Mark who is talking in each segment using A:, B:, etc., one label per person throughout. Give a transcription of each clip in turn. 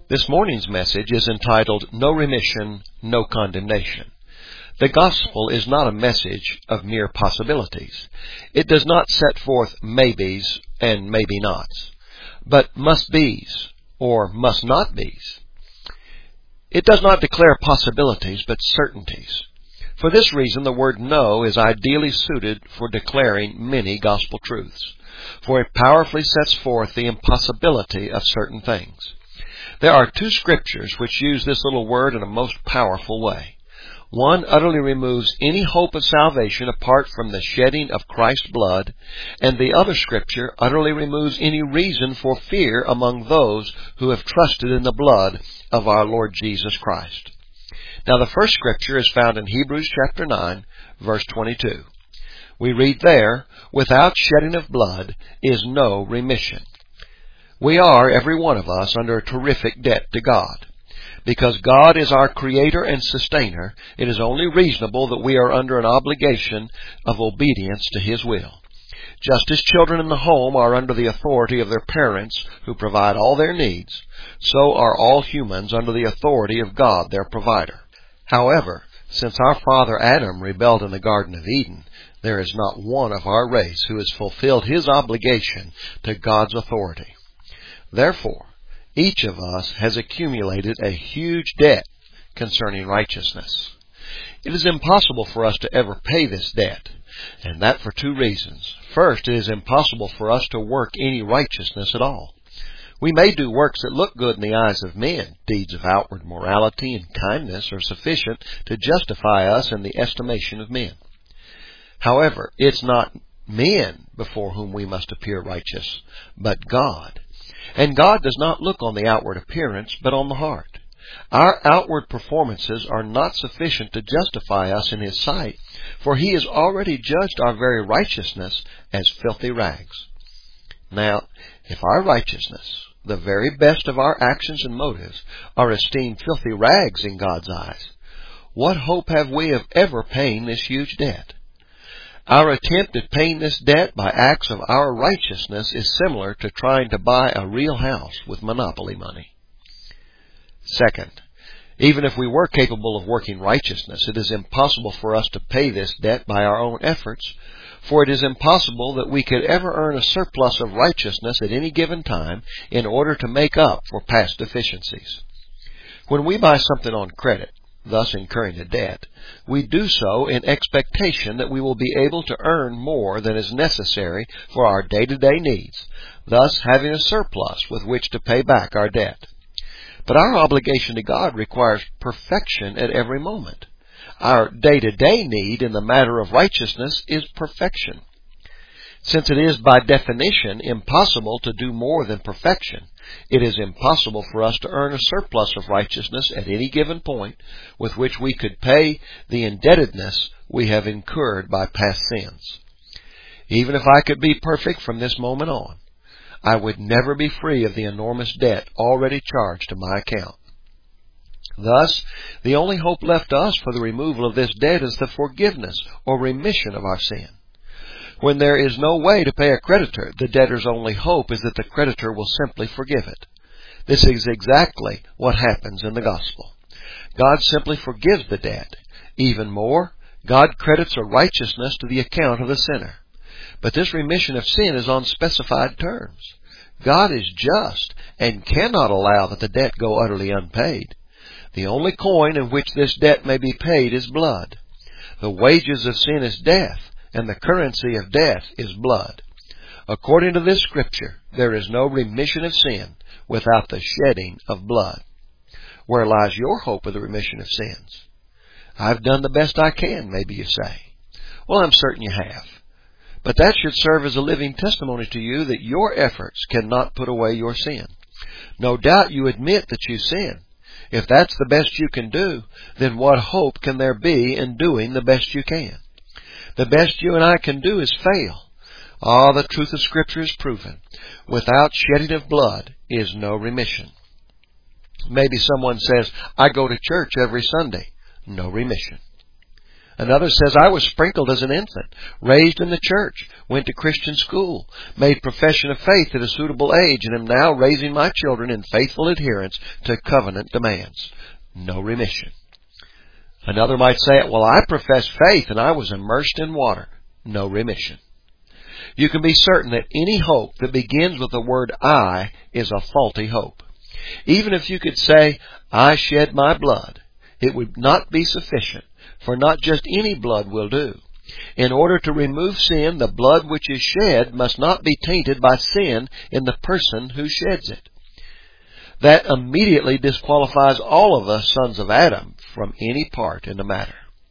A: This morning's message is entitled, No Remission, No Condemnation. The gospel is not a message of mere possibilities. It does not set forth maybes and maybe nots, but must be's or must not be's. It does not declare possibilities, but certainties. For this reason, the word no is ideally suited for declaring many gospel truths, for it powerfully sets forth the impossibility of certain things. There are two scriptures which use this little word in a most powerful way. One utterly removes any hope of salvation apart from the shedding of Christ's blood, and the other scripture utterly removes any reason for fear among those who have trusted in the blood of our Lord Jesus Christ. Now, the first scripture is found in Hebrews chapter 9, verse 22. We read there, "Without shedding of blood is no remission." We are, every one of us, under a terrific debt to God. Because God is our Creator and Sustainer, it is only reasonable that we are under an obligation of obedience to His will. Just as children in the home are under the authority of their parents who provide all their needs, so are all humans under the authority of God, their provider. However, since our father Adam rebelled in the Garden of Eden, there is not one of our race who has fulfilled his obligation to God's authority. Therefore, each of us has accumulated a huge debt concerning righteousness. It is impossible for us to ever pay this debt, and that for two reasons. First, it is impossible for us to work any righteousness at all. We may do works that look good in the eyes of men. Deeds of outward morality and kindness are sufficient to justify us in the estimation of men. However, it's not men before whom we must appear righteous, but God. And God does not look on the outward appearance, but on the heart. Our outward performances are not sufficient to justify us in His sight, for He has already judged our very righteousness as filthy rags. Now, if our righteousness, the very best of our actions and motives, are esteemed filthy rags in God's eyes, what hope have we of ever paying this huge debt? Our attempt at paying this debt by acts of our righteousness is similar to trying to buy a real house with monopoly money. Second, even if we were capable of working righteousness, it is impossible for us to pay this debt by our own efforts, for it is impossible that we could ever earn a surplus of righteousness at any given time in order to make up for past deficiencies. When we buy something on credit, thus incurring a debt, we do so in expectation that we will be able to earn more than is necessary for our day-to-day needs, thus having a surplus with which to pay back our debt. But our obligation to God requires perfection at every moment. Our day-to-day need in the matter of righteousness is perfection. Since it is by definition impossible to do more than perfection, it is impossible for us to earn a surplus of righteousness at any given point with which we could pay the indebtedness we have incurred by past sins. Even if I could be perfect from this moment on, I would never be free of the enormous debt already charged to my account. Thus, the only hope left us for the removal of this debt is the forgiveness or remission of our sin. When there is no way to pay a creditor, the debtor's only hope is that the creditor will simply forgive it. This is exactly what happens in the gospel. God simply forgives the debt. Even more, God credits a righteousness to the account of the sinner. But this remission of sin is on specified terms. God is just and cannot allow that the debt go utterly unpaid. The only coin in which this debt may be paid is blood. The wages of sin is death, and the currency of death is blood. According to this scripture, there is no remission of sin without the shedding of blood. Where lies your hope of the remission of sins? I've done the best I can, maybe you say. Well, I'm certain you have. But that should serve as a living testimony to you that your efforts cannot put away your sin. No doubt you admit that you sin. If that's the best you can do, then what hope can there be in doing the best you can? The best you and I can do is fail. The truth of Scripture is proven. Without shedding of blood is no remission. Maybe someone says, I go to church every Sunday. No remission. Another says, I was sprinkled as an infant, raised in the church, went to Christian school, made profession of faith at a suitable age, and am now raising my children in faithful adherence to covenant demands. No remission. Another might say, well, I profess faith and I was immersed in water. No remission. You can be certain that any hope that begins with the word I is a faulty hope. Even if you could say, I shed my blood, it would not be sufficient, for not just any blood will do. In order to remove sin, the blood which is shed must not be tainted by sin in the person who sheds it. That immediately disqualifies all of us sons of Adam from any part in the matter.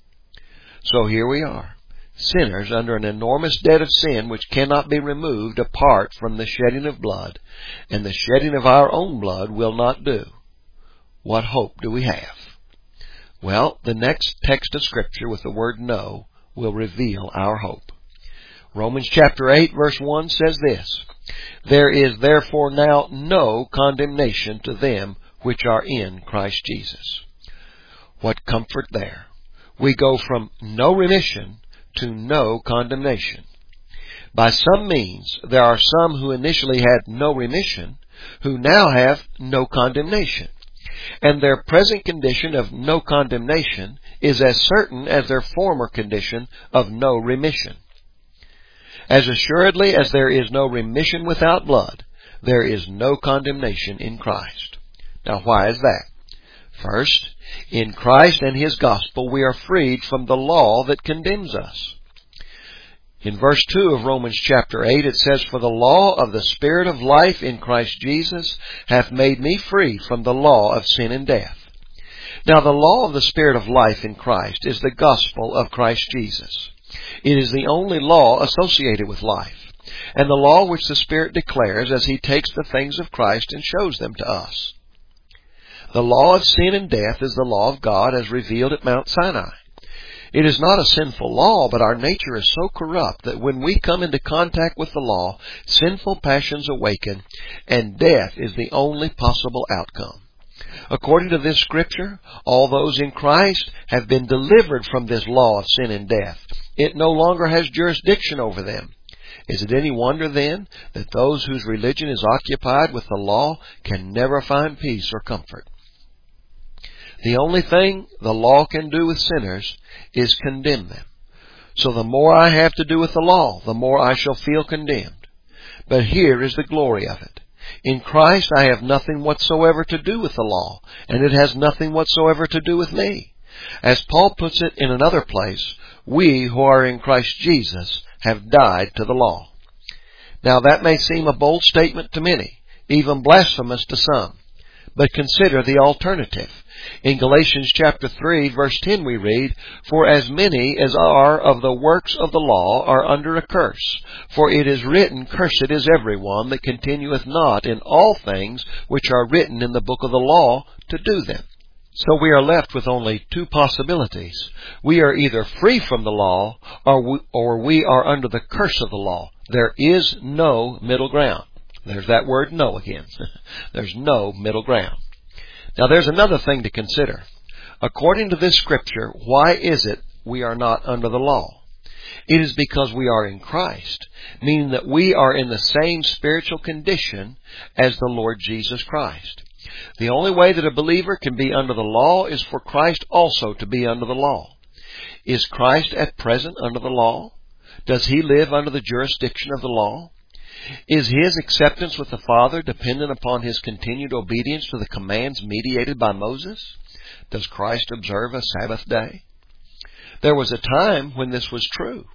A: So here we are, sinners under an enormous debt of sin which cannot be removed apart from the shedding of blood, and the shedding of our own blood will not do. What hope do we have? Well, the next text of Scripture with the word no will reveal our hope. Romans chapter 8 verse 1 says this, There is therefore now no condemnation to them which are in Christ Jesus. What comfort there. We go from no remission to no condemnation. By some means, there are some who initially had no remission, who now have no condemnation. And their present condition of no condemnation is as certain as their former condition of no remission. As assuredly as there is no remission without blood, there is no condemnation in Christ. Now, why is that? First, in Christ and His gospel, we are freed from the law that condemns us. In verse 2 of Romans chapter 8, it says, For the law of the Spirit of life in Christ Jesus hath made me free from the law of sin and death. Now, the law of the Spirit of life in Christ is the gospel of Christ Jesus. It is the only law associated with life, and the law which the Spirit declares as He takes the things of Christ and shows them to us. The law of sin and death is the law of God as revealed at Mount Sinai. It is not a sinful law, but our nature is so corrupt that when we come into contact with the law, sinful passions awaken, and death is the only possible outcome. According to this Scripture, all those in Christ have been delivered from this law of sin and death. It no longer has jurisdiction over them. Is it any wonder, then, that those whose religion is occupied with the law can never find peace or comfort? The only thing the law can do with sinners is condemn them. So the more I have to do with the law, the more I shall feel condemned. But here is the glory of it. In Christ I have nothing whatsoever to do with the law, and it has nothing whatsoever to do with me. As Paul puts it in another place, we who are in Christ Jesus have died to the law. Now that may seem a bold statement to many, even blasphemous to some. But consider the alternative. In Galatians chapter 3, verse 10 we read, For as many as are of the works of the law are under a curse. For it is written, Cursed is every one that continueth not in all things which are written in the book of the law to do them. So we are left with only two possibilities. We are either free from the law, or we are under the curse of the law. There is no middle ground. There's that word no again. There's no middle ground. Now there's another thing to consider. According to this Scripture, why is it we are not under the law? It is because we are in Christ, meaning that we are in the same spiritual condition as the Lord Jesus Christ. The only way that a believer can be under the law is for Christ also to be under the law. Is Christ at present under the law? Does He live under the jurisdiction of the law? Is His acceptance with the Father dependent upon His continued obedience to the commands mediated by Moses? Does Christ observe a Sabbath day? There was a time when this was true.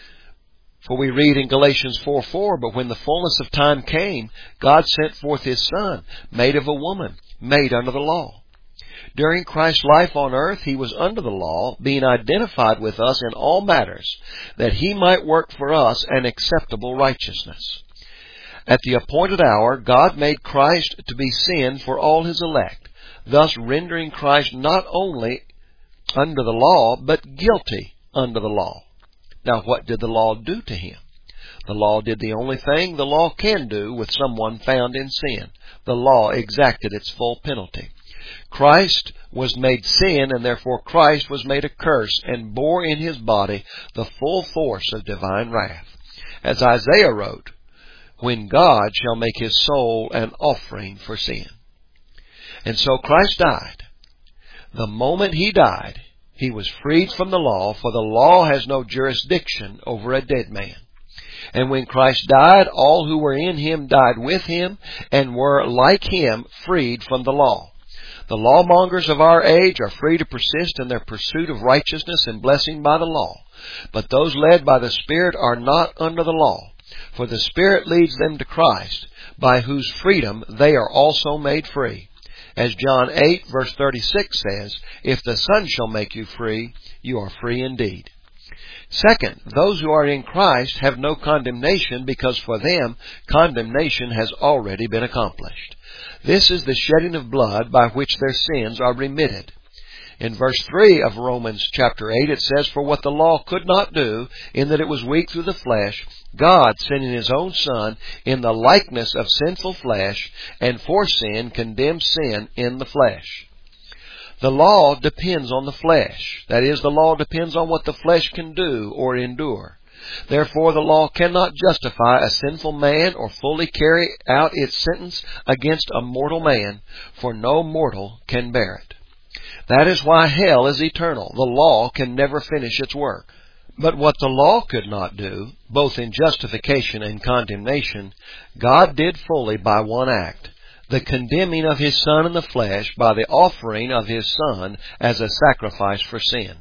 A: For we read in Galatians 4:4, But when the fullness of time came, God sent forth His Son, made of a woman, made under the law. During Christ's life on earth, He was under the law, being identified with us in all matters, that He might work for us an acceptable righteousness. At the appointed hour, God made Christ to be sin for all His elect, thus rendering Christ not only under the law, but guilty under the law. Now, what did the law do to Him? The law did the only thing the law can do with someone found in sin. The law exacted its full penalty. Christ was made sin, and therefore Christ was made a curse and bore in His body the full force of divine wrath. As Isaiah wrote, when God shall make His soul an offering for sin. And so Christ died. The moment He died, He was freed from the law, for the law has no jurisdiction over a dead man. And when Christ died, all who were in Him died with Him and were, like Him, freed from the law. The lawmongers of our age are free to persist in their pursuit of righteousness and blessing by the law. But those led by the Spirit are not under the law, for the Spirit leads them to Christ, by whose freedom they are also made free. As John 8, verse 36 says, if the Son shall make you free, you are free indeed. Second, those who are in Christ have no condemnation, because for them condemnation has already been accomplished. This is the shedding of blood by which their sins are remitted. In verse 3 of Romans chapter 8 it says, for what the law could not do, in that it was weak through the flesh, God, sending His own Son in the likeness of sinful flesh, and for sin condemned sin in the flesh. The law depends on the flesh. That is, the law depends on what the flesh can do or endure. Therefore, the law cannot justify a sinful man or fully carry out its sentence against a mortal man, for no mortal can bear it. That is why hell is eternal. The law can never finish its work. But what the law could not do, both in justification and condemnation, God did fully by one act, the condemning of His Son in the flesh by the offering of His Son as a sacrifice for sin.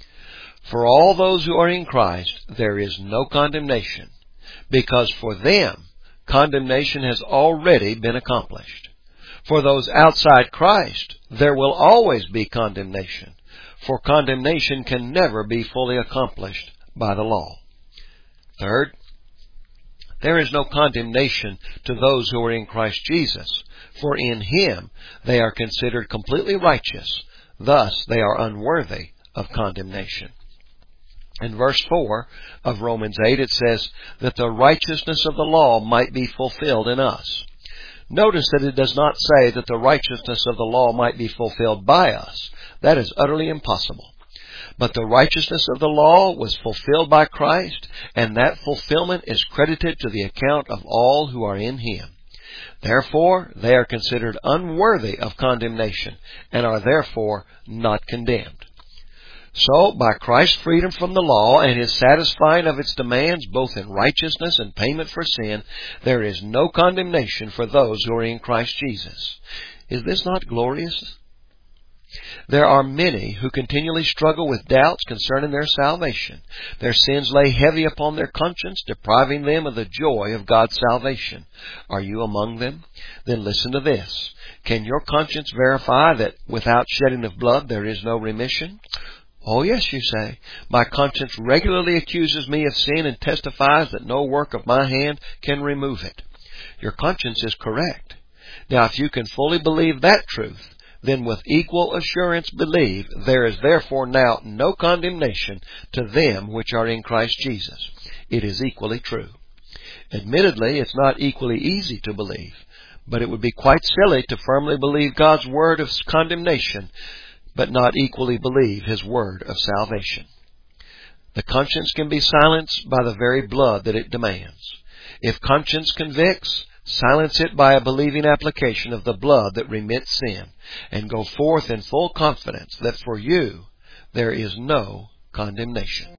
A: For all those who are in Christ, there is no condemnation, because for them, condemnation has already been accomplished. For those outside Christ, there will always be condemnation, for condemnation can never be fully accomplished by the law. Third, there is no condemnation to those who are in Christ Jesus, for in Him they are considered completely righteous. Thus they are unworthy of condemnation. In verse 4 of Romans 8 it says that the righteousness of the law might be fulfilled in us. Notice that it does not say that the righteousness of the law might be fulfilled by us. That is utterly impossible. But the righteousness of the law was fulfilled by Christ, and that fulfillment is credited to the account of all who are in Him. Therefore, they are considered unworthy of condemnation, and are therefore not condemned. So, by Christ's freedom from the law and His satisfying of its demands both in righteousness and payment for sin, there is no condemnation for those who are in Christ Jesus. Is this not glorious? There are many who continually struggle with doubts concerning their salvation. Their sins lay heavy upon their conscience, depriving them of the joy of God's salvation. Are you among them? Then listen to this. Can your conscience verify that without shedding of blood there is no remission? Oh, yes, you say. My conscience regularly accuses me of sin and testifies that no work of my hand can remove it. Your conscience is correct. Now, if you can fully believe that truth, then with equal assurance believe, there is therefore now no condemnation to them which are in Christ Jesus. It is equally true. Admittedly, it's not equally easy to believe, but it would be quite silly to firmly believe God's word of condemnation, but not equally believe His word of salvation. The conscience can be silenced by the very blood that it demands. If conscience convicts, silence it by a believing application of the blood that remits sin, and go forth in full confidence that for you there is no condemnation.